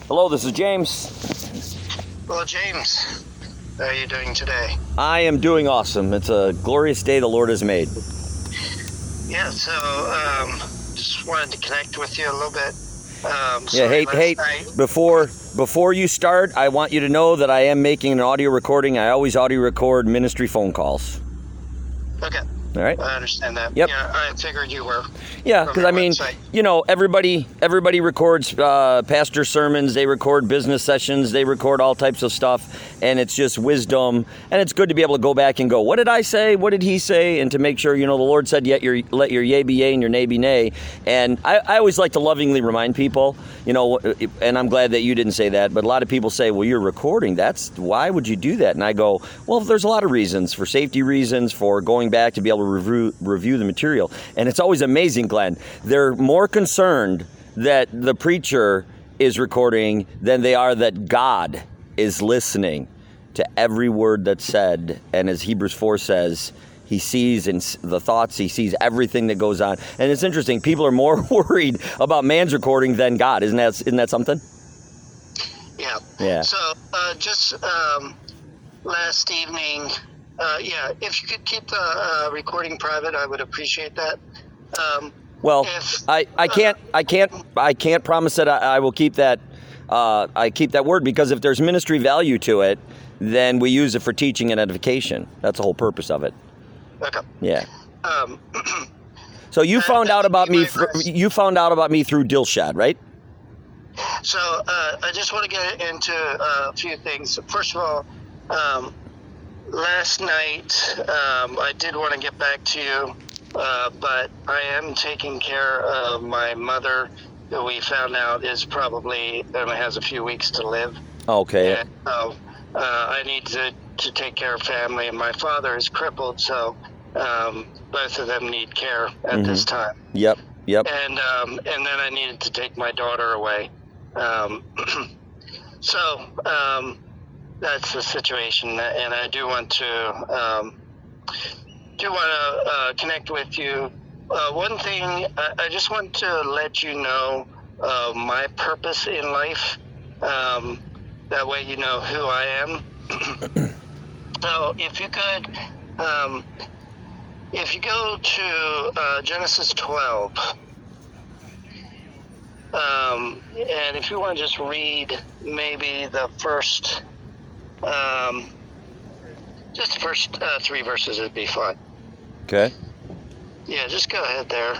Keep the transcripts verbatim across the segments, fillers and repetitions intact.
Hello, this is James. Well, James, how are you doing today? I am doing awesome. It's a glorious day the Lord has made. Yeah, so um, just wanted to connect with you a little bit. Um, Yeah, hey, hey, night. before before you start, I want you to know that I am making an audio recording. I always audio record ministry phone calls. Okay. All right. I understand that. Yep. Yeah, I figured you were. Yeah, from because your I mean, website. you know, everybody everybody records uh, pastor sermons, they record business sessions, they record all types of stuff, and it's just wisdom. And it's good to be able to go back and go, what did I say? What did he say? And to make sure, you know, the Lord said, yet your let your yea be yea and your nay be nay. And I, I always like to lovingly remind people, you know, and I'm glad that you didn't say that, but a lot of people say, well, you're recording. That's why would you do that? And I go, well, there's a lot of reasons, for safety reasons, for going back to be able to review review the material. And it's always amazing, Glenn. They're more concerned that the preacher is recording than they are that God is listening to every word that's said. And as Hebrews four says, he sees in the thoughts, he sees everything that goes on. And it's interesting, people are more worried about man's recording than God. Isn't that, isn't that something? Yeah. Yeah. So uh, just um, last evening, uh, yeah, if you could keep the uh, recording private, I would appreciate that. Um, Well, if, I, I can't I can't I can't promise that I, I will keep that uh, I keep that word, because if there's ministry value to it, then we use it for teaching and edification. That's the whole purpose of it. Okay. Yeah. Um, So you that- found that out would about be me. my Fr- first- you found out about me through Dilshad, right? So uh, I just want to get into uh, a few things. First of all, um, last night um, I did want to get back to you, uh, but I am taking care of my mother, who we found out is probably only has a few weeks to live. Okay. And so uh, I need to, to take care of family, and my father is crippled, so um, both of them need care at Mhm. this time. Yep. Yep. And um, and then I needed to take my daughter away. Um, so um, that's the situation, and I do want to um, do want to uh, connect with you. Uh, one thing, I, I just want to let you know uh, my purpose in life. Um, that way, you know who I am. So, if you could, um, if you go to uh, Genesis twelve. Um, and if you want to just read maybe the first, um, just the first uh, three verses, it'd be fine. Okay. Yeah, just go ahead there.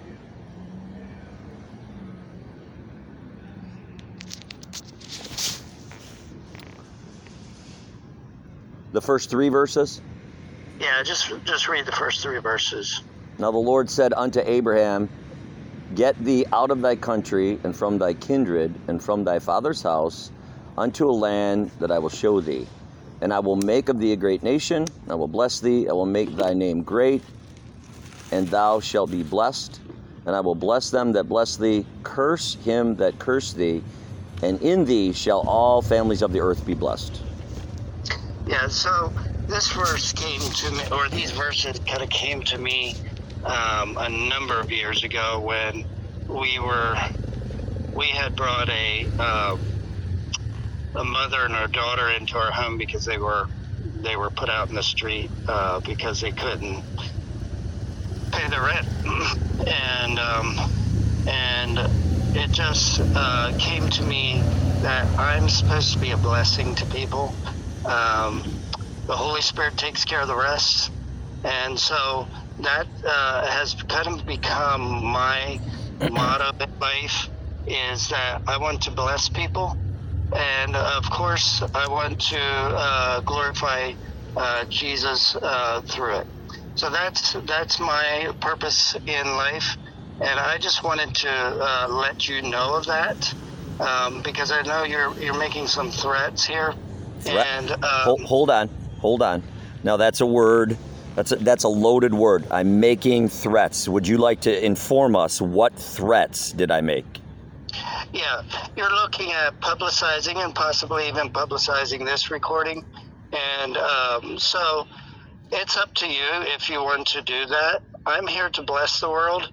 The first three verses. Yeah, just just read the first three verses. Now the Lord said unto Abraham, get thee out of thy country, and from thy kindred, and from thy father's house, unto a land that I will show thee. And I will make of thee a great nation, I will bless thee, I will make thy name great, and thou shalt be blessed. And I will bless them that bless thee, curse him that curse thee, and in thee shall all families of the earth be blessed. Yeah, so this verse came to me, or these verses kind of came to me um, a number of years ago when we were, we had brought a uh, a mother and her daughter into our home because they were they were put out in the street uh, because they couldn't pay the rent, and um, and it just uh, came to me that I'm supposed to be a blessing to people. Um, the Holy Spirit takes care of the rest, and so that uh, has kind of become my motto in life, is that I want to bless people, and of course I want to uh, glorify uh, Jesus uh, through it. So that's that's my purpose in life, and I just wanted to uh, let you know of that, um, because I know you're you're making some threats here. And um, hold, hold on, hold on. Now that's a word. That's a, that's a loaded word. I'm making threats. Would you like to inform us what threats did I make? Yeah, you're looking at publicizing and possibly even publicizing this recording, and um, so it's up to you if you want to do that. I'm here to bless the world,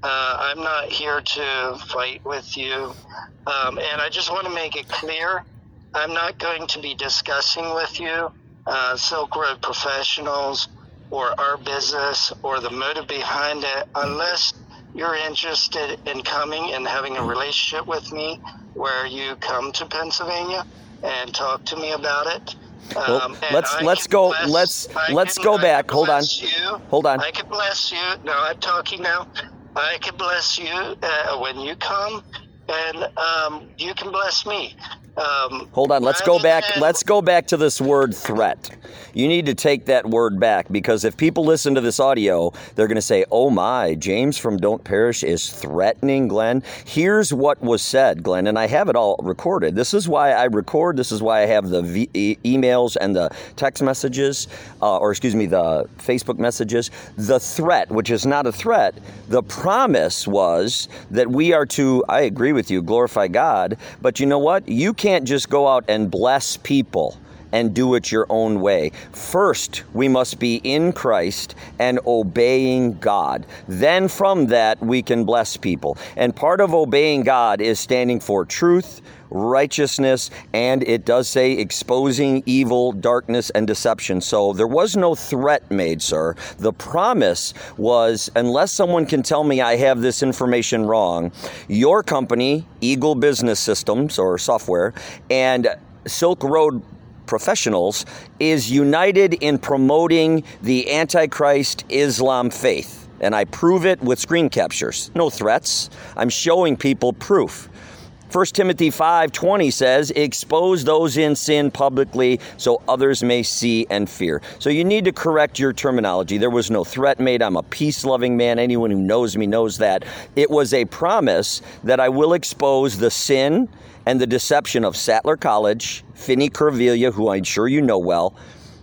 Uh, I'm not here to fight with you. Um, and I just want to make it clear, I'm not going to be discussing with you uh, Silk Road Professionals or our business or the motive behind it unless you're interested in coming and having a relationship with me where you come to Pennsylvania and talk to me about it. Well, Um, and let's I let's can go bless- let's I let's can- go I back. can Hold on. bless you. Hold on. I can bless you. No, I'm talking now. I can bless you uh, when you come, and um, you can bless me. Um, Hold on, let's go rather back. than- Let's go back to this word threat. You need to take that word back because if people listen to this audio, they're going to say, "Oh my, James from Don't Perish is threatening Glenn." Here's what was said, Glenn, and I have it all recorded. This is why I record. This is why I have the v- e- emails and the text messages, uh, or excuse me, the Facebook messages. The threat, which is not a threat, the promise was that we are to, I agree with you, glorify God, but you know what? You can't just go out and bless people and do it your own way. First, we must be in Christ and obeying God. Then from that, we can bless people. And part of obeying God is standing for truth, righteousness, and it does say exposing evil, darkness, and deception. So there was no threat made, sir. The promise was, unless someone can tell me I have this information wrong, your company, Eagle Business Systems or software, and Silk Road Professionals is united in promoting the Antichrist Islam faith. And I prove it with screen captures. No threats. I'm showing people proof. First Timothy five twenty says, expose those in sin publicly so others may see and fear. So you need to correct your terminology. There was no threat made. I'm a peace-loving man. Anyone who knows me knows that. It was a promise that I will expose the sin and the deception of Sattler College, Finney Curvelia, who I'm sure you know well,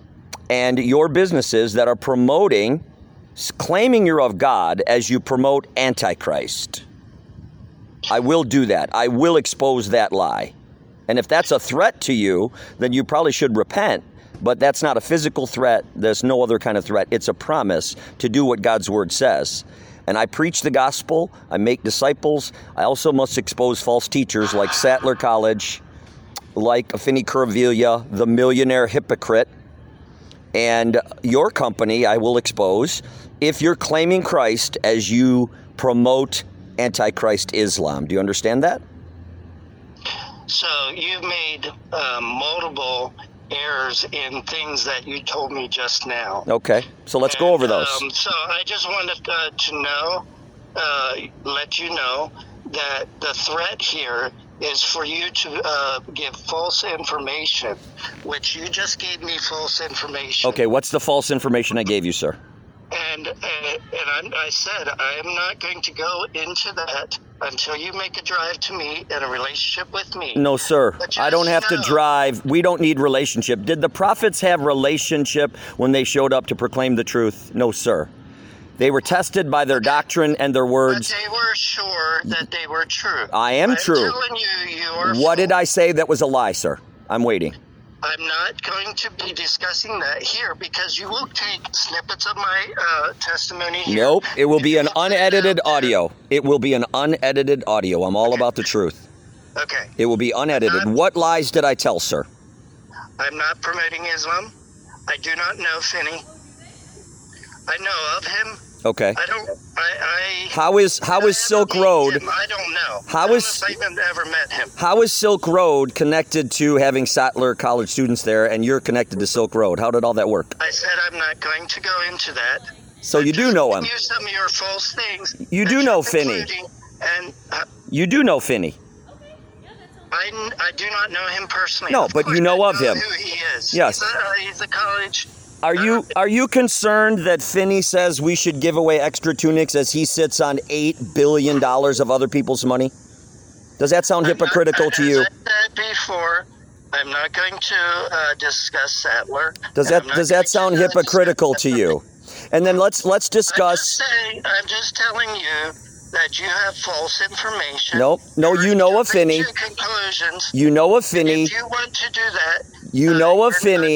and your businesses that are promoting, claiming you're of God as you promote Antichrist. I will do that. I will expose that lie. And if that's a threat to you, then you probably should repent. But that's not a physical threat. There's no other kind of threat. It's a promise to do what God's word says. And I preach the gospel. I make disciples. I also must expose false teachers like Sattler College, like Finney Curvelia, the millionaire hypocrite. And your company I will expose if you're claiming Christ as you promote Antichrist Islam. Do you understand that? So you've made um, multiple errors in things that you told me just now. Okay, so let's And, go over those. Um, so I just wanted uh, to know, uh, let you know that the threat here is for you to uh, give false information, which you just gave me false information. Okay, what's the false information I gave you, sir? And uh, and I'm, I said I am not going to go into that until you make a drive to me and a relationship with me. No, sir. But I don't have just to know- drive. We don't need relationship. Did the prophets have relationship when they showed up to proclaim the truth? No, sir. They were tested by their doctrine and their But words. they were sure that they were true. I am I'm true. telling you, you are. What did I say that was a lie, sir? I'm waiting. I'm not going to be discussing that here because you will take snippets of my uh, testimony here. Nope. It will be an You will put it unedited out there. audio. It will be an unedited audio. I'm all about the truth. Okay. It will be unedited. What lies did I tell, sir? I'm not promoting Islam. I do not know Finney. I know of him. Okay. I don't. I. I How is how is I Silk haven't met Road? him. I don't know. How I don't is- know if I've ever met him. How is Silk Road connected to having Sattler College students there, and you're connected to Silk Road? How did all that work? I said I'm not going to go into that. So you do know him. You some of your false things. You that do you're know Finney. concluding, And uh, You do know Finney. I, I do not know him personally. No, Of but you course, know I of him. Who he is? Yes. He's a, uh, he's a college. Are you are you concerned that Finney says we should give away extra tunics as he sits on eight billion dollars of other people's money? Does that sound I'm not- hypocritical to as you? I said before, I'm not going to uh, discuss Sattler. Does and that I'm not does going that sound to, uh, hypocritical discuss- to you? And then let's let's I'm just discuss. saying. I'm just telling you that you have false information. Nope. No, you You're know of jumping Finney. to conclusions. You know of Finney. If you want to do that, You uh, know of you're Finney. not-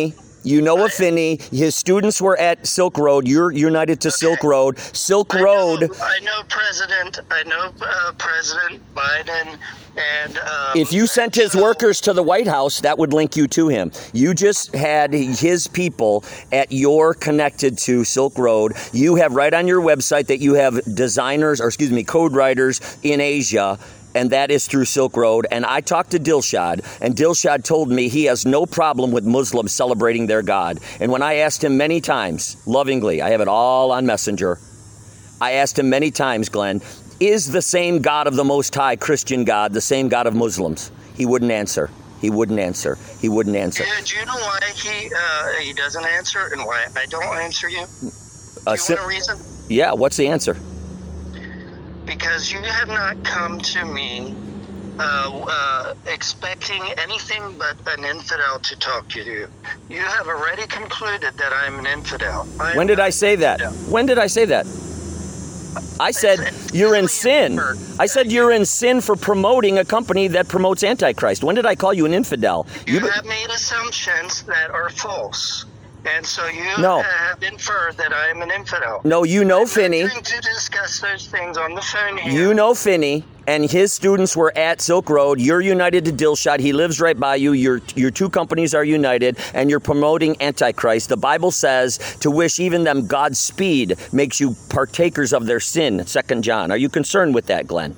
You know Finney. His students were at Silk Road. You're united to okay. Silk Road. Silk I Road. Know, I know President. I know uh, President Biden. And um, if you sent his so, workers to the White House, that would link you to him. You just had his people at your connected to Silk Road. You have right on your website that you have designers, or excuse me, code writers in Asia. And that is through Silk Road. And I talked to Dilshad, and Dilshad told me he has no problem with Muslims celebrating their God. And when I asked him many times, lovingly, I have it all on Messenger, I asked him many times, Glenn, is the same God of the Most High, Christian God, the same God of Muslims? He wouldn't answer. He wouldn't answer. He wouldn't answer. Yeah, do you know why he uh, he doesn't answer and why I don't answer you? Do uh, you si- want a reason? Yeah, what's the answer? Because you have not come to me uh, uh, expecting anything but an infidel to talk to you. You have already concluded that I'm an infidel. I'm when did I say that? Infidel. When did I say that? I said you're in sin. I said you're in sin for promoting a company that promotes Antichrist. When did I call you an infidel? You, you have made assumptions that are false. And so you no. have inferred that I am an infidel. No, you know I'm Finney. I'm going to discuss those things on the phone here. You know Finney, and his students were at Silk Road. You're united to Dilshad. He lives right by you. Your your two companies are united, and you're promoting Antichrist. The Bible says to wish even them Godspeed makes you partakers of their sin, Second John. Are you concerned with that, Glenn?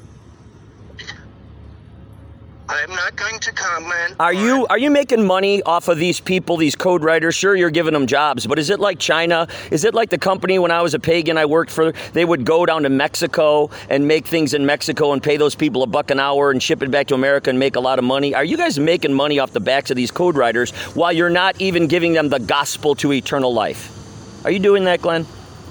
I'm not going to comment. Are on... you are you making money off of these people, these code writers? Sure, you're giving them jobs, but is it like China? Is it like the company when I was a pagan I worked for? They would go down to Mexico and make things in Mexico and pay those people a buck an hour and ship it back to America and make a lot of money. Are you guys making money off the backs of these code writers while you're not even giving them the gospel to eternal life? Are you doing that, Glenn?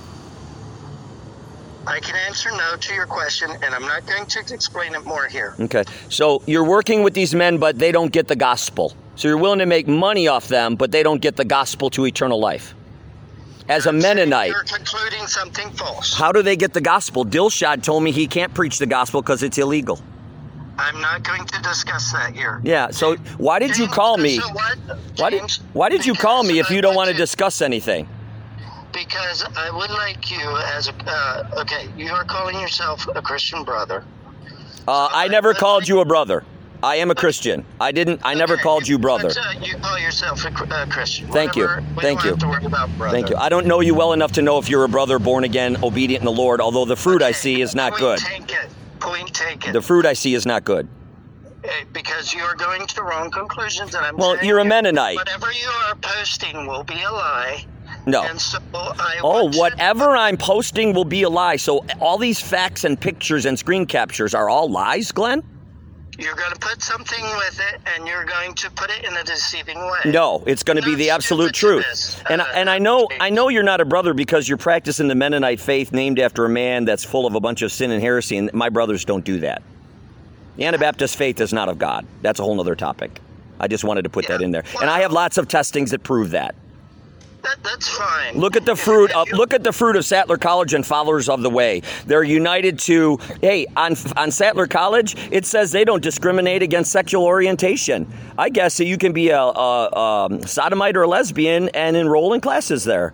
I can answer no to your question, and I'm not going to explain it more here. Okay. So you're working with these men, but they don't get the gospel. So you're willing to make money off them, but they don't get the gospel to eternal life. As a Mennonite. You're concluding something false. How do they get the gospel? Dilshad told me he can't preach the gospel because it's illegal. I'm not going to discuss that here. Yeah, so why did James, you call me? So what? Why did, James, why did you call me if you don't want to to, discuss anything? Because I would like you as a, uh, okay, you are calling yourself a Christian brother. Uh, I never called you a brother. I am a Christian. I didn't, I never okay, called you brother. But, uh, you call yourself a uh, Christian. Thank Whatever, you. we Thank don't you. have to worry about brother. Thank you. I don't know you well enough to know if you're a brother born again, obedient in the Lord, although the fruit okay, I see is not point good. Taken. Point taken. The fruit I see is not good. Because you are going to wrong conclusions, and I'm Well, saying you're a Mennonite. Whatever you are posting will be a lie. No. And so I Oh, want whatever to, I'm posting will be a lie. So all these facts and pictures and screen captures are all lies, Glenn? You're going to put something with it, and you're going to put it in a deceiving way. No, it's going to be the absolute truth. And uh, and I know I know you're not a brother because you're practicing the Mennonite faith named after a man that's full of a bunch of sin and heresy, and my brothers don't do that. The Anabaptist faith is not of God. That's a whole other topic. I just wanted to put yeah. that in there. Well, and I have lots of testings that prove that. That, that's fine. Look at the fruit of look at the fruit of Sattler College and Followers of the Way. They're united to hey on on Sattler College. It says they don't discriminate against sexual orientation. I guess that you can be a, a, a sodomite or a lesbian and enroll in classes there.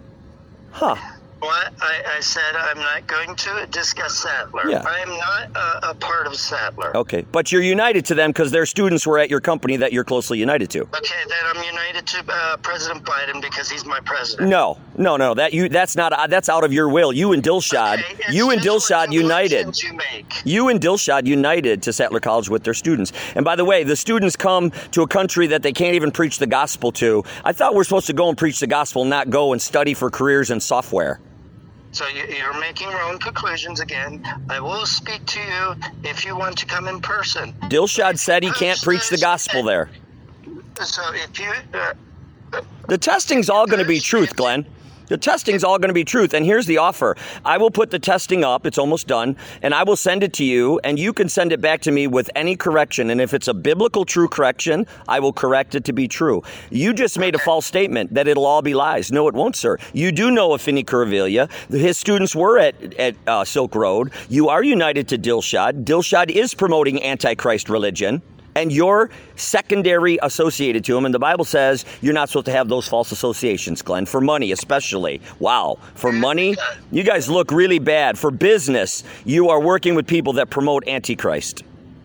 Huh. What? I, I said I'm not going to discuss Sattler. Yeah. I am not a, a part of Sattler. Okay, but you're united to them because their students were at your company that you're closely united to. Okay, then I'm united to uh, President Biden because he's my president. No, no, no. That you that's not uh, that's out of your will. You and Dilshad, Okay, it's you and just what Dilshad united. conclusions You make. You and Dilshad united to Sattler College with their students. And by the way, the students come to a country that they can't even preach the gospel to. I thought we're supposed to go and preach the gospel, not go and study for careers in software. So you, you're making wrong conclusions again. I will speak to you if you want to come in person. Dilshad said he can't preach the gospel there. So if you... Uh, The testing's all going to be truth, Glenn. The testing's all going to be truth. And here's the offer. I will put the testing up. It's almost done. And I will send it to you. And you can send it back to me with any correction. And if it's a biblical true correction, I will correct it to be true. You just made a false statement that it'll all be lies. No, it won't, sir. You do know of Finney Karavilia. His students were at, at uh, Silk Road. You are united to Dilshad. Dilshad is promoting Antichrist religion. and you're secondary associated to them. And the Bible says you're not supposed to have those false associations, Glenn, for money especially. Wow. For money, you guys look really bad. For business, you are working with people that promote Antichrist.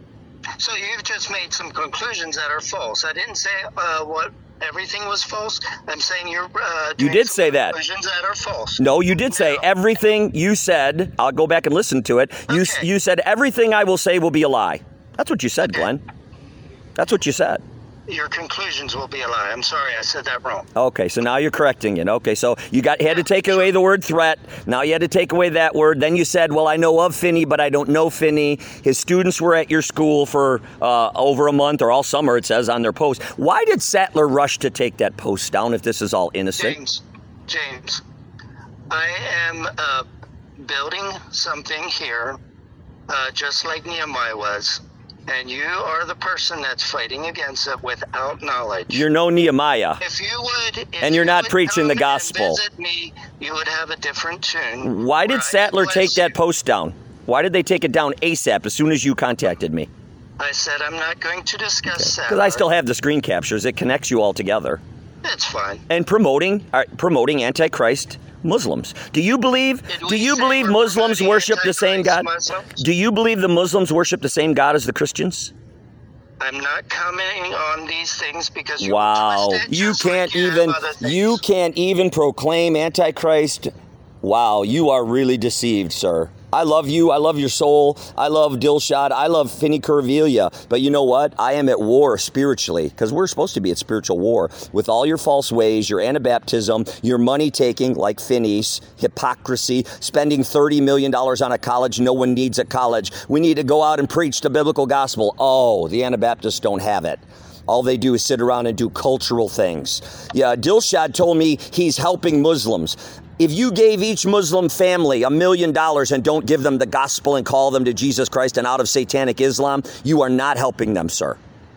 So you've just made some conclusions that are false. I didn't say uh, what everything was false. I'm saying you're uh, You doing did some say that. conclusions that are false. No, you did say No. everything you said. I'll go back and listen to it. You Okay. you said everything I will say will be a lie. That's what you said, Glenn. That's what you said. Your conclusions will be a lie. I'm sorry, I said that wrong. Okay, so now you're correcting it. Okay, so you got had to take away the word threat. Now you had to take away that word. Then you said, well, I know of Finney, but I don't know Finney. His students were at your school for uh, over a month or all summer, it says on their post. Why did Sattler rush to take that post down if this is all innocent? James, James, I am uh, building something here, uh, just like Nehemiah was. And you are the person that's fighting against it without knowledge. You're no Nehemiah. If you would, if And you're you not would preaching come the and gospel. visit me, you would have a different tune. Why where did I Sattler bless take that you. post down? Why did they take it down ASAP as soon as you contacted me? I said I'm not going to discuss Sattler. Because I still have the screen captures. It connects you all together. It's fine. And promoting uh, promoting Antichrist Muslims. Do you believe Did do we you say believe we're Muslims promoting worship the same God? Antichrist Muslims? Do you believe the Muslims worship the same God as the Christians? I'm not commenting on these things because you Wow. twist it You just like can't you have even other things. you can't even proclaim Antichrist. Wow, you are really deceived, sir. I love you. I love your soul. I love Dilshad. I love Finney Curvilia. But you know what? I am at war spiritually because we're supposed to be at spiritual war with all your false ways, your Anabaptism, your money taking like Finney's, hypocrisy, spending thirty million dollars on a college no one needs at college. We need to go out and preach the biblical gospel. Oh, the Anabaptists don't have it. All they do is sit around and do cultural things. Yeah, Dilshad told me he's helping Muslims. If you gave each Muslim family a million dollars and don't give them the gospel and call them to Jesus Christ and out of satanic Islam, you are not helping them, sir.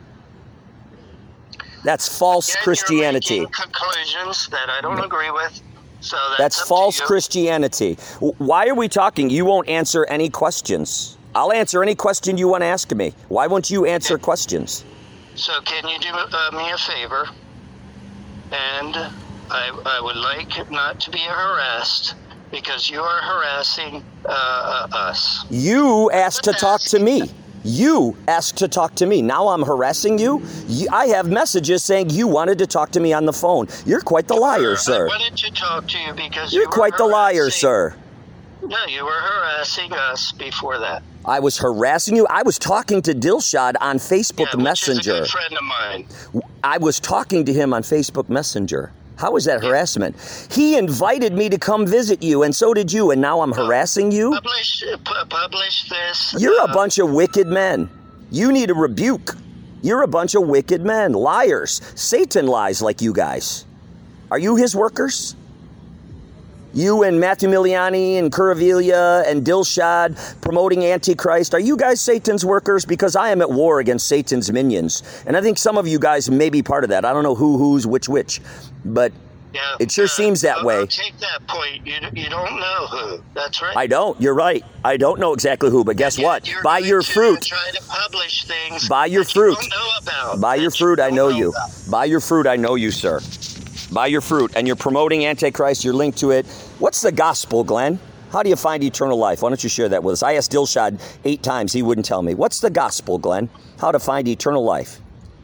That's false Again, Christianity. You're making conclusions that I don't agree with. So that's, That's up false to you. Christianity. Why are we talking? You won't answer any questions. I'll answer any question you want to ask me. Why won't you answer questions? So can you do uh, me a favor? And I, I would like not to be harassed because you are harassing uh, uh, us. You asked to talk to me. You asked to talk to me. Now I'm harassing you? you? I have messages saying you wanted to talk to me on the phone. You're quite the liar, sir. I wanted to talk to you because You're you were quite the liar, harassing- sir. No, you were harassing us before that. I was harassing you. I was talking to Dilshad on Facebook Yeah, which Messenger. is a good friend of mine. I was talking to him on Facebook Messenger. How is that harassment? He invited me to come visit you, and so did you, and now I'm harassing you? Publish, pu- publish this. You're a uh, bunch of wicked men. You need a rebuke. You're a bunch of wicked men, liars. Satan lies like you guys. Are you his workers? You and Matthew Miliani and Curvilia and Dilshad promoting Antichrist. Are you guys Satan's workers? Because I am at war against Satan's minions. And I think some of you guys may be part of that. I don't know who, who's, which, which. But Yeah, it sure uh, seems that I'll, way. I'll take that point. You, you don't know who. That's right. I don't. You're right. I don't know exactly who. But guess Yet what? you're By going your to fruit. Try to publish things By your that fruit. You don't know about. By your that fruit, I don't know you. about. By your fruit, I know you, sir. By your fruit. And you're promoting Antichrist. You're linked to it. What's the gospel, Glenn? How do you find eternal life? Why don't you share that with us? I asked Dilshad eight times. He wouldn't tell me. What's the gospel, Glenn? How to find eternal life?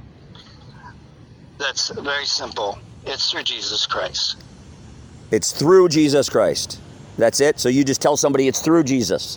That's very simple. It's through Jesus Christ. It's through Jesus Christ. That's it? So you just tell somebody it's through Jesus.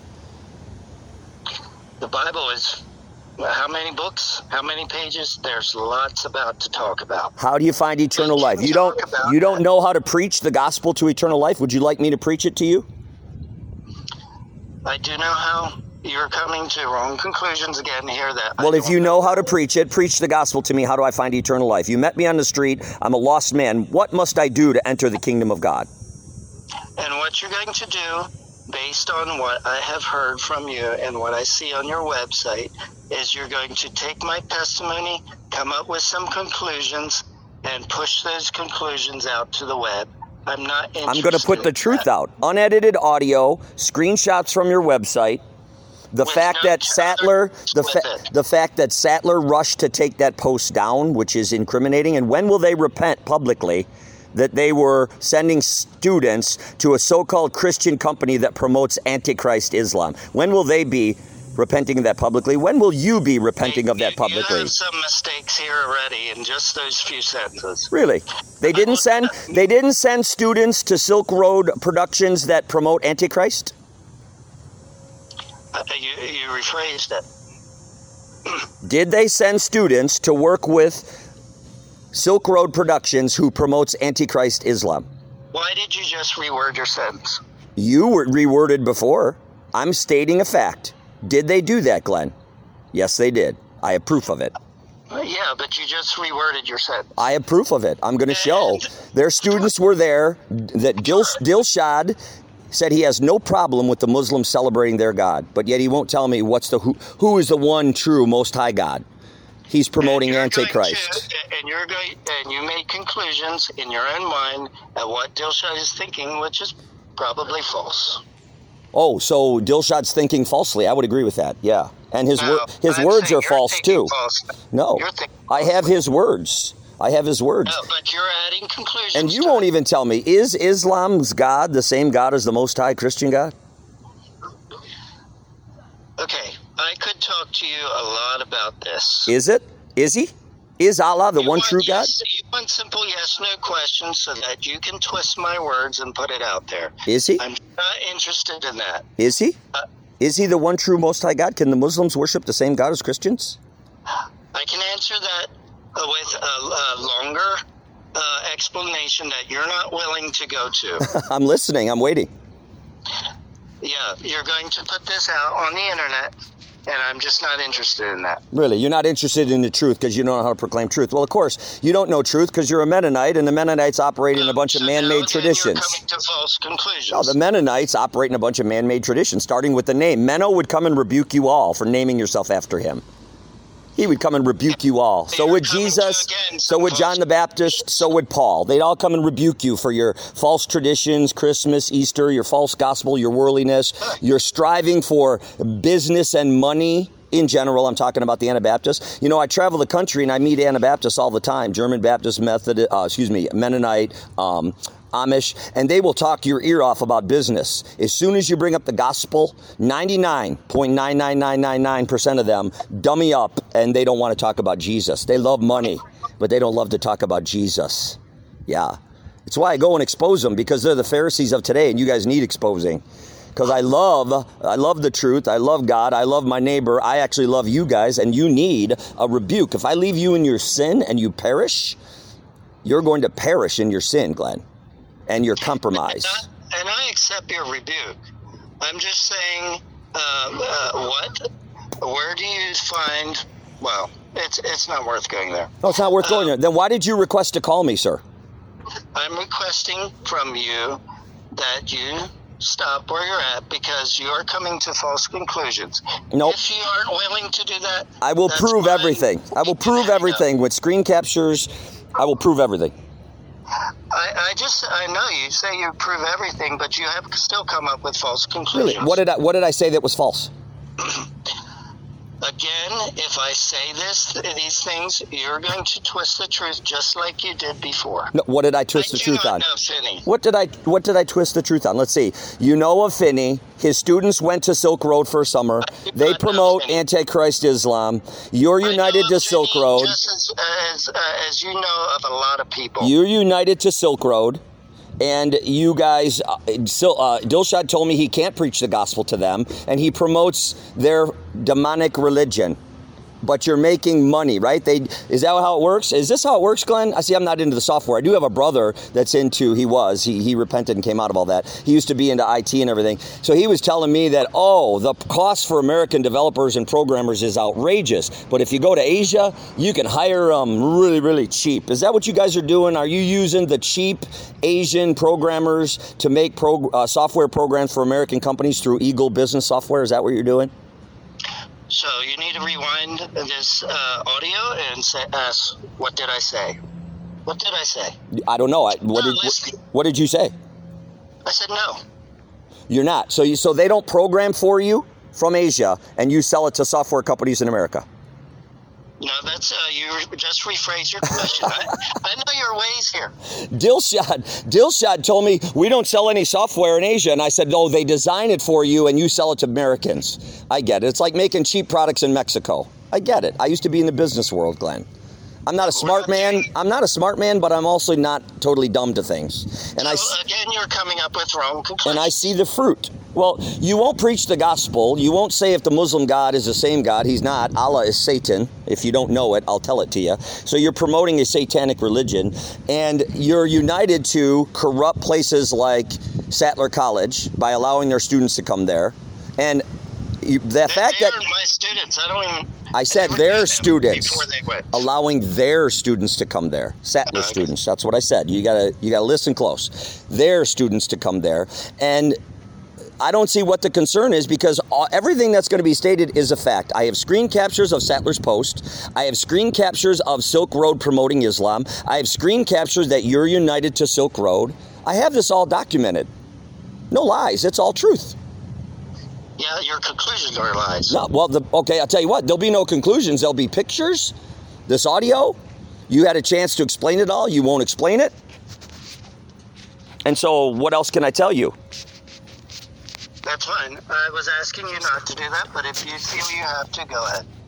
The Bible is how many books? How many pages? There's lots about to talk about. How do you find eternal We life? can You don't talk about you don't that. know how to preach the gospel to eternal life? Would you like me to preach it to you? I do know how. You're coming to wrong conclusions again here. That I Well, if don't you know how to preach it, preach the gospel to me. How do I find eternal life? You met me on the street. I'm a lost man. What must I do to enter the kingdom of God? And what you're going to do, based on what I have heard from you and what I see on your website, is you're going to take my testimony, come up with some conclusions, and push those conclusions out to the web. I'm not interested I'm going to put the in truth that. out. Unedited audio, screenshots from your website. The with fact no that Sattler, the with fa- it. the fact that Sattler rushed to take that post down, which is incriminating, and when will they repent publicly that they were sending students to a so-called Christian company that promotes Antichrist Islam? When will they be repenting of that publicly? When will you be repenting of that You publicly? have some mistakes here already in just those few sentences. Really? They didn't send they didn't send students to Silk Road Productions that promote Antichrist? Uh, you, you rephrased it. Did they send students to work with Silk Road Productions who promotes Antichrist Islam? Why did you just reword your sentence? You were reworded before. I'm stating a fact. Did they do that, Glenn? Yes, they did. I have proof of it. Uh, yeah, but you just reworded your sentence. I have proof of it. I'm going to show. Their students were there. That Dil- Dilshad said he has no problem with the Muslims celebrating their God, but yet he won't tell me what's the who, who is the one true Most High God. He's promoting And you're Antichrist. going to- and you're going, and you made conclusions in your own mind at what Dilshad is thinking, which is probably false. Oh, so Dilshad's thinking falsely. I would agree with that. Yeah, and his No, wor- his I'm words saying are you're false thinking too. falsely. No, You're thinking I have his words. I have his words. No, but you're adding conclusions. And you to won't it. even tell me, is Islam's God the same God as the Most High Christian God? Okay, I could talk to you a lot about this. Is it? Is he? Is Allah the You one want true God? yes- You want simple yes-no questions so that you can twist my words and put it out there. Is he? I'm not interested in that. Is he? Uh, Is he the one true Most High God? Can the Muslims worship the same God as Christians? I can answer that uh, with a, a longer uh, explanation that you're not willing to go to. I'm listening. I'm waiting. Yeah, you're going to put this out on the internet, and I'm just not interested in that. Really, you're not interested in the truth because you don't know how to proclaim truth. Well, of course, you don't know truth because you're a Mennonite, and the Mennonites operate in a bunch of So now man-made then traditions. You're coming to false conclusions. No, the Mennonites operate in a bunch of man-made traditions, starting with the name. Menno would come and rebuke you all for naming yourself after him. He would come and rebuke you all. So You're would coming to, Jesus, again, so some would John false- the Baptist, so would Paul. They'd all come and rebuke you for your false traditions, Christmas, Easter, your false gospel, your worldliness, your striving for business and money. In general, I'm talking about the Anabaptists. You know, I travel the country and I meet Anabaptists all the time. German Baptist, Methodist, uh, excuse me, Mennonite, um, Amish, and they will talk your ear off about business. As soon as you bring up the gospel, ninety-nine point nine nine nine nine nine percent of them dummy up and they don't want to talk about Jesus. They love money, but they don't love to talk about Jesus. Yeah. It's why I go and expose them, because they're the Pharisees of today and you guys need exposing. Because I love, I love the truth. I love God. I love my neighbor. I actually love you guys, and you need a rebuke. If I leave you in your sin and you perish, you're going to perish in your sin, Glenn, and your compromise. And I, and I accept your rebuke. I'm just saying, uh, uh, what? Where do you find? Well, it's it's not worth going there. Oh, it's not worth going there. Then why did you request to call me, sir? I'm requesting from you that you stop where you're at, because you are coming to false conclusions. Nope. If you aren't willing to do that, I will that's prove fine. everything. I will prove everything with screen captures. I will prove everything. I, I just, I know you say you prove everything, but you have still come up with false conclusions. Really? What did I, what did I say that was false? Again, if I say this, these things, you're going to twist the truth just like you did before. No, what did I twist I the do truth not on? know Finney. What did I what did I twist the truth on? Let's see. You know of Finney. His students went to Silk Road for summer. do They not know promote Finney. Antichrist Islam. You're I know united of to Silk Finney Road. Just as, as, uh, as you know of a lot of people. You're united to Silk Road. And you guys, uh, Sil- uh, Dilshad told me he can't preach the gospel to them, and he promotes their demonic religion. But you're making money, right? They is that how it works? Is this how it works, Glenn? I see I'm not into the software. I do have a brother that's into, he was, he, he repented and came out of all that. He used to be into I T and everything. So he was telling me that, oh, the cost for American developers and programmers is outrageous. But if you go to Asia, you can hire them um, really, really cheap. Is that what you guys are doing? Are you using the cheap Asian programmers to make pro, uh, software programs for American companies through Eagle Business Software? Is that what you're doing? So you need to rewind this uh, audio and say, ask, what did I say? What did I say? I don't know. I, what, No, did, what, listen. what did you say? I said no. You're not. So you, so they don't program for you? from Asia and you sell it to software companies in America? No, that's uh, you just rephrase your question. I, I know your ways here. Dilshad, Dilshad told me we don't sell any software in Asia, and I said, no, they design it for you and you sell it to Americans. I get it. It's like making cheap products in Mexico. I get it. I used to be in the business world, Glenn. I'm not a smart man. I'm not a smart man, but I'm also not totally dumb to things. And so, I again, you're coming up with wrong conclusions. And I see the fruit. Well, you won't preach the gospel. You won't say if the Muslim God is the same God. He's not. Allah is Satan. If you don't know it, I'll tell it to you. So you're promoting a satanic religion, and you're united to corrupt places like Sattler College by allowing their students to come there. And you, the they, fact they that... are my students. I don't even... I said their students, before they went. allowing their students to come there. Sattler Okay. students. That's what I said. You gotta, you gotta listen close. Their students to come there, and I don't see what the concern is, because all, everything that's going to be stated is a fact. I have screen captures of Sattler's post. I have screen captures of Silk Road promoting Islam. I have screen captures that you're united to Silk Road. I have this all documented. No lies. It's all truth. Yeah, your conclusions are lies. No, well, the, okay, I'll tell you what. There'll be no conclusions. There'll be pictures. This audio. You had a chance to explain it all. You won't explain it. And so what else can I tell you? That's fine. I was asking you not to do that, but if you feel you have to, go ahead.